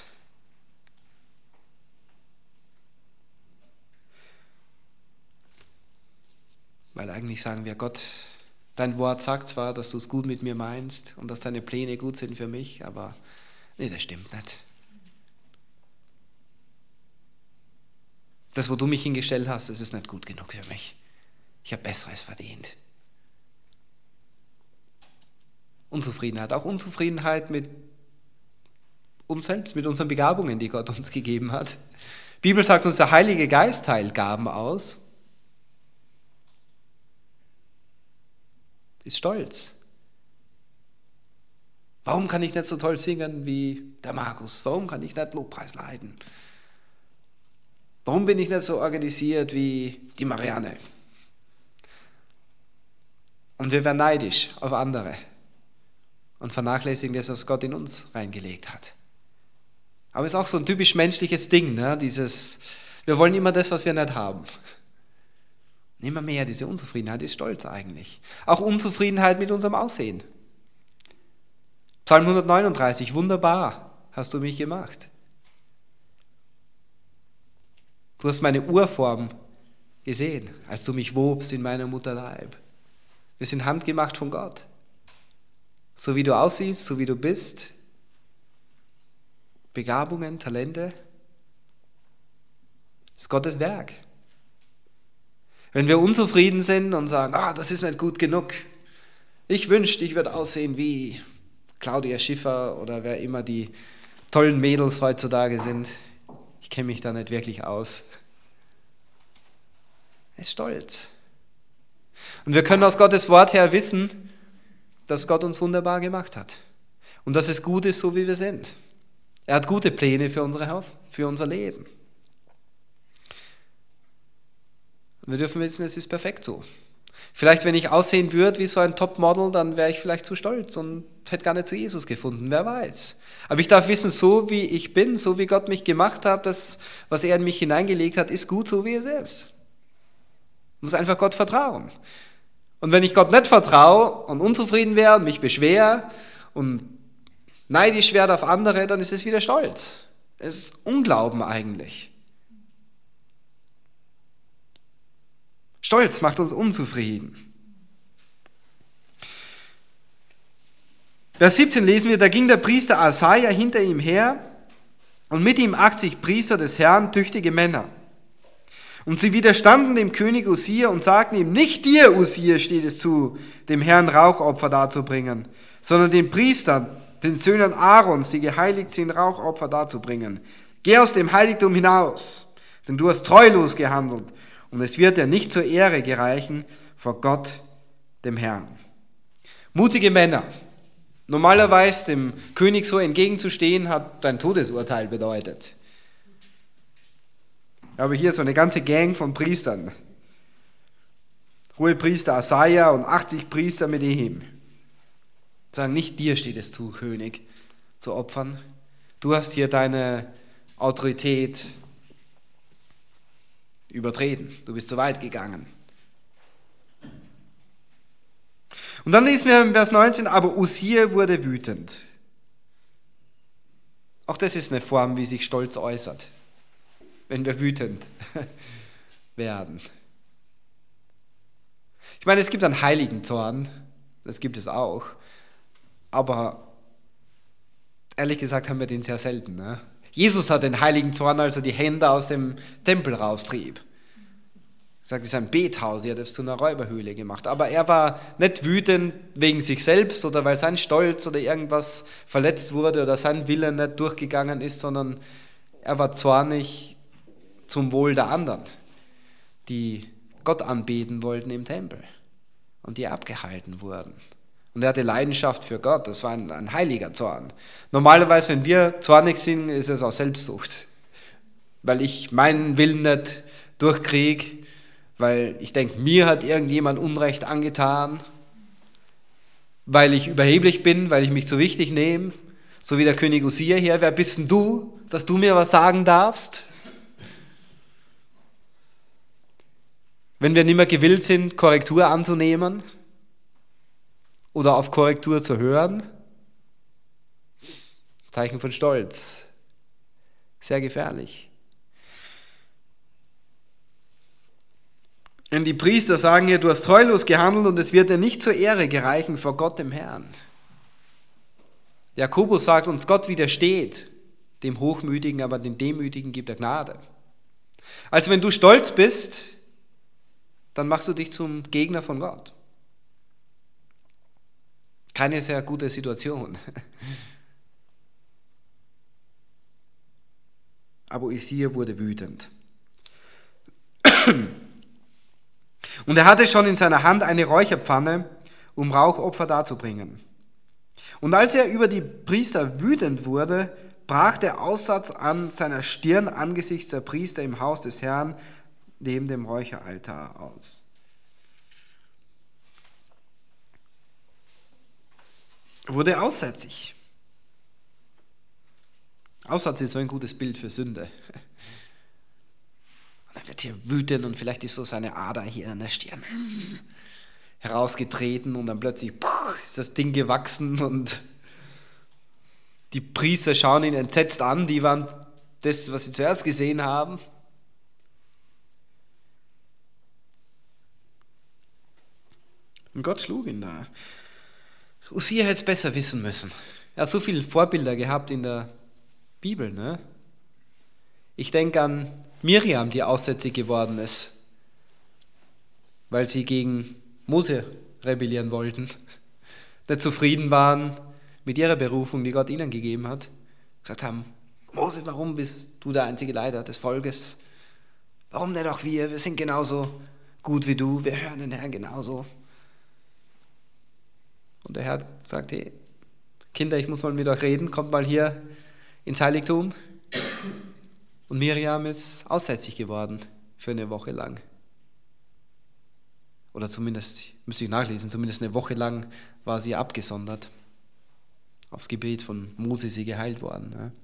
Weil eigentlich sagen wir, Gott, dein Wort sagt zwar, dass du es gut mit mir meinst und dass deine Pläne gut sind für mich, aber nee, das stimmt nicht. Das, wo du mich hingestellt hast, das ist nicht gut genug für mich. Ich habe Besseres verdient. Unzufriedenheit, auch Unzufriedenheit mit uns selbst, mit unseren Begabungen, die Gott uns gegeben hat. Die Bibel sagt uns, der Heilige Geist teilt Gaben aus. Ist Stolz. Warum kann ich nicht so toll singen wie der Markus? Warum kann ich nicht Lobpreis leiten? Warum bin ich nicht so organisiert wie die Marianne? Und wir werden neidisch auf andere und vernachlässigen das, was Gott in uns reingelegt hat. Aber es ist auch so ein typisch menschliches Ding, ne? Wir wollen immer das, was wir nicht haben. Immer mehr, diese Unzufriedenheit ist Stolz eigentlich. Auch Unzufriedenheit mit unserem Aussehen. Psalm 139, wunderbar hast du mich gemacht. Du hast meine Urform gesehen, als du mich wobst in meiner Mutter Leib. Wir sind handgemacht von Gott. So wie du aussiehst, so wie du bist, Begabungen, Talente, ist Gottes Werk. Wenn wir unzufrieden sind und sagen, das ist nicht gut genug, ich wünschte, ich würde aussehen wie Claudia Schiffer oder wer immer die tollen Mädels heutzutage sind. Ich kenne mich da nicht wirklich aus. Er ist stolz. Und wir können aus Gottes Wort her wissen, dass Gott uns wunderbar gemacht hat. Und dass es gut ist, so wie wir sind. Er hat gute Pläne für unser Leben. Wir dürfen wissen, es ist perfekt so. Vielleicht, wenn ich aussehen würde wie so ein Topmodel, dann wäre ich vielleicht zu stolz und hätte gar nicht zu Jesus gefunden, wer weiß. Aber ich darf wissen, so wie ich bin, so wie Gott mich gemacht hat, das, was er in mich hineingelegt hat, ist gut, so wie es ist. Ich muss einfach Gott vertrauen. Und wenn ich Gott nicht vertraue und unzufrieden wäre und mich beschwere und neidisch werde auf andere, dann ist es wieder Stolz. Es ist Unglauben eigentlich. Stolz macht uns unzufrieden. Vers 17 lesen wir, da ging der Priester Asaja hinter ihm her und mit ihm 80 Priester des Herrn, tüchtige Männer. Und sie widerstanden dem König Usia und sagten ihm, nicht dir, Usia, steht es zu, dem Herrn Rauchopfer darzubringen, sondern den Priestern, den Söhnen Aarons, die geheiligt sind, Rauchopfer darzubringen. Geh aus dem Heiligtum hinaus, denn du hast treulos gehandelt. Und es wird dir nicht zur Ehre gereichen vor Gott, dem Herrn. Mutige Männer. Normalerweise dem König so entgegenzustehen, hat ein Todesurteil bedeutet. Aber hier so eine ganze Gang von Priestern. Hohepriester Asaja und 80 Priester mit ihm. Sagen, nicht dir steht es zu, König, zu opfern. Du hast hier deine Autorität übertreten. Du bist zu weit gegangen. Und dann lesen wir im Vers 19, aber Usia wurde wütend. Auch das ist eine Form, wie sich Stolz äußert, wenn wir wütend werden. Ich meine, es gibt einen heiligen Zorn, das gibt es auch, aber ehrlich gesagt haben wir den sehr selten. Ne? Jesus hat den heiligen Zorn, als er die Hände aus dem Tempel raustrieb. Er sagt, es ist ein Bethaus, er hat es zu einer Räuberhöhle gemacht. Aber er war nicht wütend wegen sich selbst oder weil sein Stolz oder irgendwas verletzt wurde oder sein Wille nicht durchgegangen ist, sondern er war zornig zum Wohl der anderen, die Gott anbeten wollten im Tempel und die abgehalten wurden. Und er hatte Leidenschaft für Gott, das war ein heiliger Zorn. Normalerweise, wenn wir zornig sind, ist es auch Selbstsucht, weil ich meinen Willen nicht durchkriege, weil ich denke, mir hat irgendjemand Unrecht angetan, weil ich überheblich bin, weil ich mich zu wichtig nehme, so wie der König Usia hier. Wer bist denn du, dass du mir was sagen darfst? Wenn wir nicht mehr gewillt sind, Korrektur anzunehmen oder auf Korrektur zu hören, Zeichen von Stolz. Sehr gefährlich. Und die Priester sagen hier, du hast treulos gehandelt und es wird dir nicht zur Ehre gereichen vor Gott, dem Herrn. Jakobus sagt uns, Gott widersteht dem Hochmütigen, aber den Demütigen gibt er Gnade. Also wenn du stolz bist, dann machst du dich zum Gegner von Gott. Keine sehr gute Situation. Aber Usia wurde wütend. Und er hatte schon in seiner Hand eine Räucherpfanne, um Rauchopfer darzubringen. Und als er über die Priester wütend wurde, brach der Aussatz an seiner Stirn angesichts der Priester im Haus des Herrn neben dem Räucheraltar aus. Er wurde aussätzig. Aussatz ist so ein gutes Bild für Sünde. Und er wird hier wütend und vielleicht ist so seine Ader hier an der Stirn herausgetreten und dann plötzlich ist das Ding gewachsen und die Priester schauen ihn entsetzt an, die waren das, was sie zuerst gesehen haben. Und Gott schlug ihn da. Usia hätte es besser wissen müssen. Er hat so viele Vorbilder gehabt in der Bibel. Ne? Ich denke an Miriam, die aussätzig geworden ist, weil sie gegen Mose rebellieren wollten, nicht zufrieden waren mit ihrer Berufung, die Gott ihnen gegeben hat, gesagt haben, Mose, warum bist du der einzige Leiter des Volkes? Warum nicht auch wir? Wir sind genauso gut wie du, wir hören den Herrn genauso. Und der Herr sagt, hey, Kinder, ich muss mal mit euch reden, kommt mal hier ins Heiligtum. Und Miriam ist aussätzig geworden für eine Woche lang. Oder zumindest, müsste ich nachlesen, zumindest eine Woche lang war sie abgesondert. Aufs Gebet von Mose ist sie geheilt worden. Ja.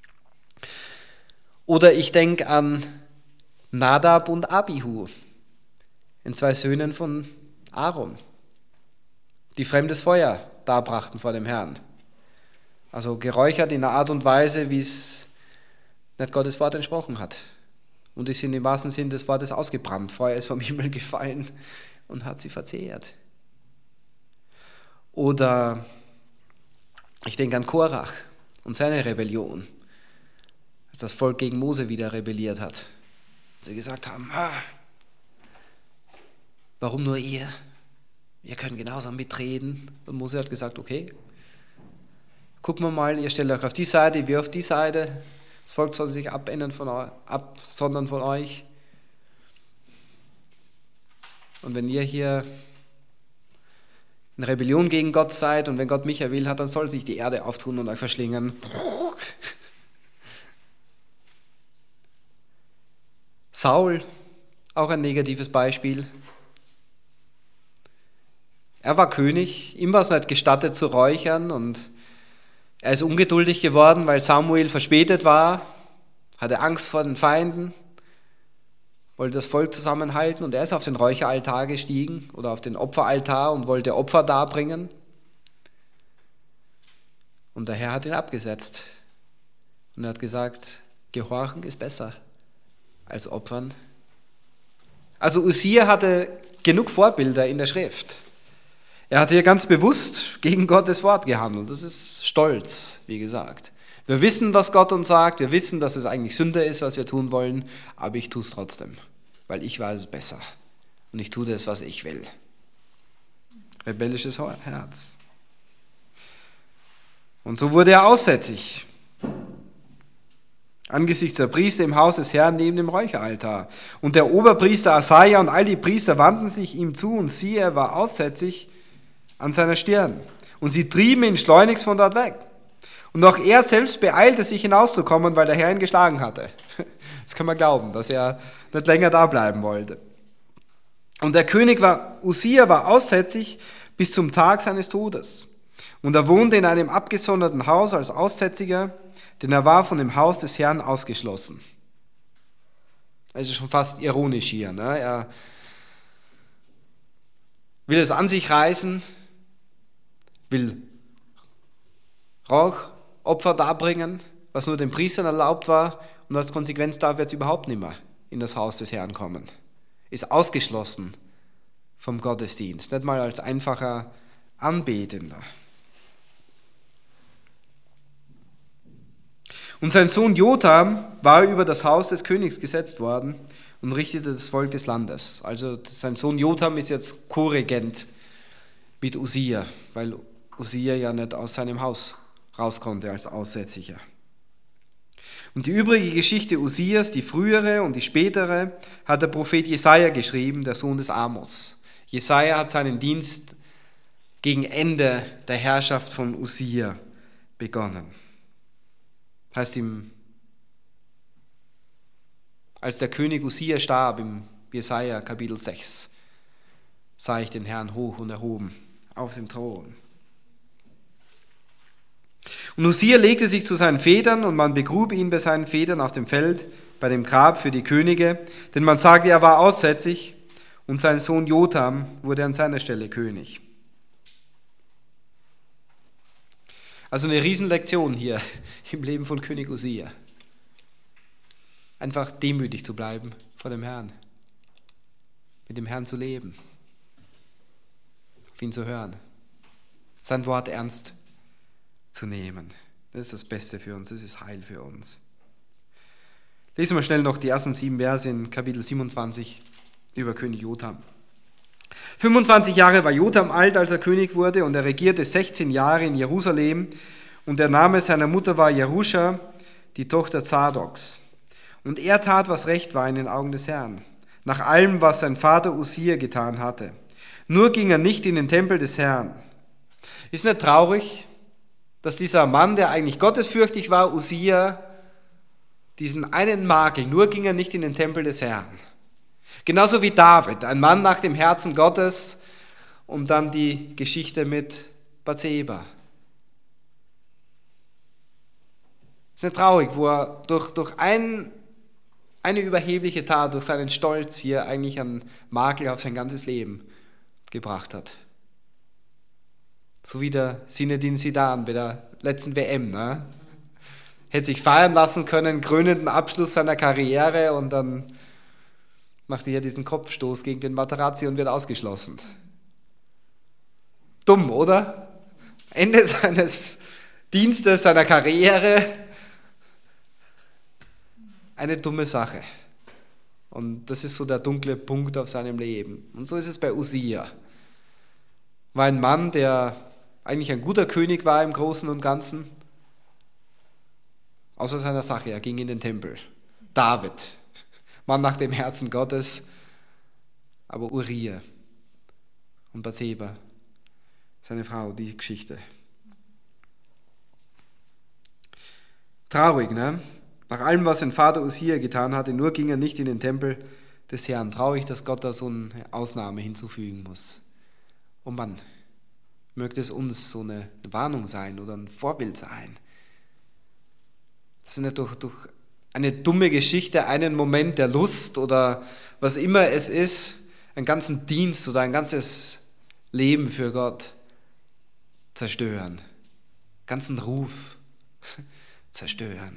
Oder ich denke an Nadab und Abihu, den 2 Söhnen von Aaron, die fremdes Feuer darbrachten vor dem Herrn. Also geräuchert in einer Art und Weise, wie es nicht Gottes Wort entsprochen hat. Und die sind im wahrsten Sinn des Wortes ausgebrannt. Feuer ist vom Himmel gefallen und hat sie verzehrt. Oder ich denke an Korach und seine Rebellion, als das Volk gegen Mose wieder rebelliert hat. Sie gesagt haben, warum nur ihr? Wir können genauso mitreden. Und Mose hat gesagt, okay, gucken wir mal, ihr stellt euch auf die Seite, wir auf die Seite. Das Volk soll sich absondern von euch. Und wenn ihr hier in Rebellion gegen Gott seid und wenn Gott mich will hat, dann soll sich die Erde auftun und euch verschlingen. Saul, auch ein negatives Beispiel. Er war König, ihm war es nicht gestattet zu räuchern und er ist ungeduldig geworden, weil Samuel verspätet war, hatte Angst vor den Feinden, wollte das Volk zusammenhalten und er ist auf den Räucheraltar gestiegen oder auf den Opferaltar und wollte Opfer darbringen. Und der Herr hat ihn abgesetzt und er hat gesagt, Gehorchen ist besser als Opfern. Also Usia hatte genug Vorbilder in der Schrift. Er hat hier ganz bewusst gegen Gottes Wort gehandelt. Das ist Stolz, wie gesagt. Wir wissen, was Gott uns sagt. Wir wissen, dass es eigentlich Sünde ist, was wir tun wollen. Aber ich tue es trotzdem, weil ich weiß es besser. Und ich tue das, was ich will. Rebellisches Herz. Und so wurde er aussätzig. Angesichts der Priester im Haus des Herrn neben dem Räucheraltar. Und der Oberpriester Asaja und all die Priester wandten sich ihm zu und siehe, er war aussätzig an seiner Stirn. Und sie trieben ihn schleunigst von dort weg. Und auch er selbst beeilte sich hinauszukommen, weil der Herr ihn geschlagen hatte. Das kann man glauben, dass er nicht länger da bleiben wollte. Und der König Usia war aussätzig bis zum Tag seines Todes. Und er wohnte in einem abgesonderten Haus als Aussätziger, denn er war von dem Haus des Herrn ausgeschlossen. Also schon fast ironisch hier. Ne? Er will es an sich reißen, will Rauchopfer darbringen, was nur den Priestern erlaubt war, und als Konsequenz darf er jetzt überhaupt nicht mehr in das Haus des Herrn kommen. Ist ausgeschlossen vom Gottesdienst, nicht mal als einfacher Anbetender. Und sein Sohn Jotham war über das Haus des Königs gesetzt worden und richtete das Volk des Landes. Also sein Sohn Jotham ist jetzt Co-Regent mit Usia, weil Usia ja nicht aus seinem Haus raus konnte als Aussätziger. Und die übrige Geschichte Usias, die frühere und die spätere, hat der Prophet Jesaja geschrieben, der Sohn des Amos. Jesaja hat seinen Dienst gegen Ende der Herrschaft von Usia begonnen. Heißt als der König Usia starb, im Jesaja Kapitel 6, sah ich den Herrn hoch und erhoben auf dem Thron. Und Usia legte sich zu seinen Vätern und man begrub ihn bei seinen Vätern auf dem Feld bei dem Grab für die Könige, denn man sagt, er war aussätzig und sein Sohn Jotham wurde an seiner Stelle König. Also eine Riesenlektion hier im Leben von König Usia. Einfach demütig zu bleiben vor dem Herrn, mit dem Herrn zu leben, auf ihn zu hören, sein Wort ernst zu nehmen. Das ist das Beste für uns, das ist Heil für uns. Lesen wir schnell noch die ersten 7 Verse in Kapitel 27 über König Jotham. 25 Jahre war Jotham alt, als er König wurde, und er regierte 16 Jahre in Jerusalem, und der Name seiner Mutter war Jeruscha, die Tochter Zadoks. Und er tat, was recht war in den Augen des Herrn, nach allem, was sein Vater Usia getan hatte. Nur ging er nicht in den Tempel des Herrn. Ist nicht traurig, dass dieser Mann, der eigentlich gottesfürchtig war, Usia, diesen einen Makel, nur ging er nicht in den Tempel des Herrn. Genauso wie David, ein Mann nach dem Herzen Gottes, und dann die Geschichte mit Bathseba. Ist nicht traurig, wo er durch eine überhebliche Tat, durch seinen Stolz hier eigentlich einen Makel auf sein ganzes Leben gebracht hat. So wie der Zinedine Zidane bei der letzten WM. Ne? Hätte sich feiern lassen können, krönenden Abschluss seiner Karriere, und dann macht er hier diesen Kopfstoß gegen den Materazzi und wird ausgeschlossen. Dumm, oder? Ende seines Dienstes, seiner Karriere. Eine dumme Sache. Und das ist so der dunkle Punkt auf seinem Leben. Und so ist es bei Usia. War ein Mann, der eigentlich ein guter König war im Großen und Ganzen, außer seiner Sache, er ging in den Tempel. David, Mann nach dem Herzen Gottes, aber Uria und Bathseba, seine Frau, die Geschichte. Traurig, ne? Nach allem, was sein Vater Usia getan hatte, nur ging er nicht in den Tempel des Herrn. Traurig, dass Gott da so eine Ausnahme hinzufügen muss. Oh Mann, möge es uns so eine Warnung sein oder ein Vorbild sein. Dass wir nicht durch eine dumme Geschichte, einen Moment der Lust oder was immer es ist, einen ganzen Dienst oder ein ganzes Leben für Gott zerstören. Ganzen Ruf zerstören.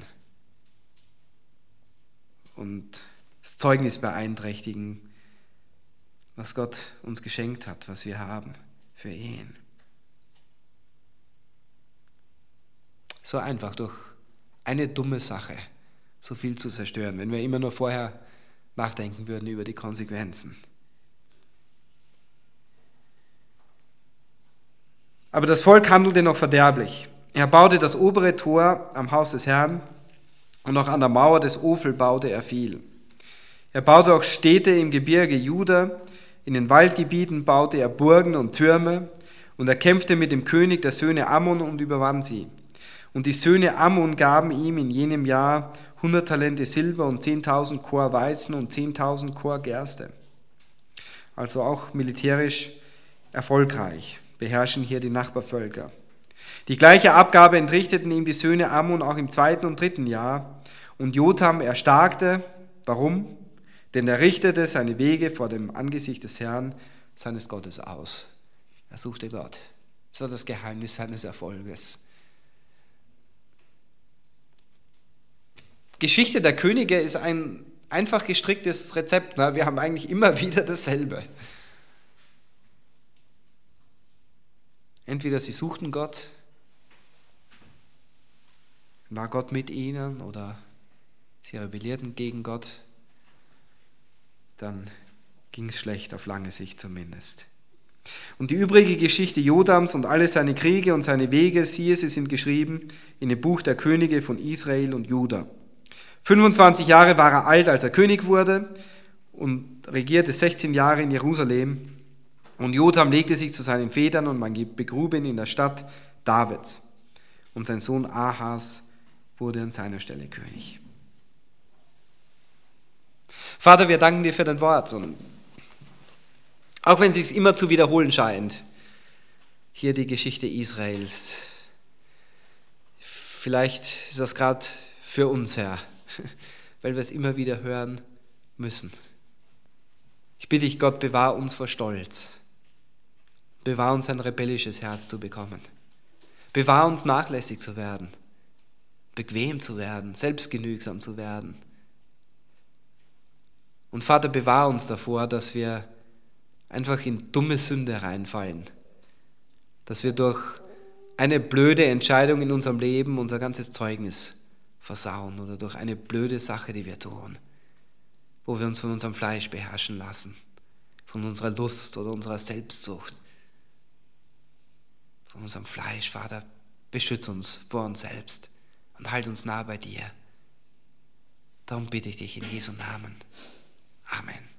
Und das Zeugnis beeinträchtigen, was Gott uns geschenkt hat, was wir haben für ihn. So einfach durch eine dumme Sache so viel zu zerstören, wenn wir immer nur vorher nachdenken würden über die Konsequenzen. Aber das Volk handelte noch verderblich. Er baute das obere Tor am Haus des Herrn, und auch an der Mauer des Ophel baute er viel. Er baute auch Städte im Gebirge Juda, in den Waldgebieten baute er Burgen und Türme, und er kämpfte mit dem König der Söhne Ammon und überwand sie. Und die Söhne Ammon gaben ihm in jenem Jahr 100 Talente Silber und 10.000 Kor Weizen und 10.000 Kor Gerste. Also auch militärisch erfolgreich, beherrschen hier die Nachbarvölker. Die gleiche Abgabe entrichteten ihm die Söhne Ammon auch im 2. und 3. Jahr. Und Jotham erstarkte. Warum? Denn er richtete seine Wege vor dem Angesicht des Herrn, seines Gottes, aus. Er suchte Gott. Das war das Geheimnis seines Erfolges. Geschichte der Könige ist ein einfach gestricktes Rezept. Ne? Wir haben eigentlich immer wieder dasselbe. Entweder sie suchten Gott, war Gott mit ihnen, oder sie rebellierten gegen Gott, dann ging es schlecht, auf lange Sicht zumindest. Und die übrige Geschichte Jothams und alle seine Kriege und seine Wege, siehe, sie sind geschrieben in dem Buch der Könige von Israel und Juda. 25 Jahre war er alt, als er König wurde, und regierte 16 Jahre in Jerusalem. Und Jotham legte sich zu seinen Vätern, und man begrub ihn in der Stadt Davids. Und sein Sohn Ahas wurde an seiner Stelle König. Vater, wir danken dir für dein Wort. Und auch wenn es sich immer zu wiederholen scheint, hier die Geschichte Israels. Vielleicht ist das gerade für uns, Herr, weil wir es immer wieder hören müssen. Ich bitte dich, Gott, bewahr uns vor Stolz. Bewahr uns ein rebellisches Herz zu bekommen. Bewahr uns nachlässig zu werden, bequem zu werden, selbstgenügsam zu werden. Und Vater, bewahr uns davor, dass wir einfach in dumme Sünde reinfallen, dass wir durch eine blöde Entscheidung in unserem Leben unser ganzes Zeugnis versauen oder durch eine blöde Sache, die wir tun, wo wir uns von unserem Fleisch beherrschen lassen, von unserer Lust oder unserer Selbstsucht, von unserem Fleisch. Vater, beschütze uns vor uns selbst und halt uns nah bei dir. Darum bitte ich dich in Jesu Namen. Amen.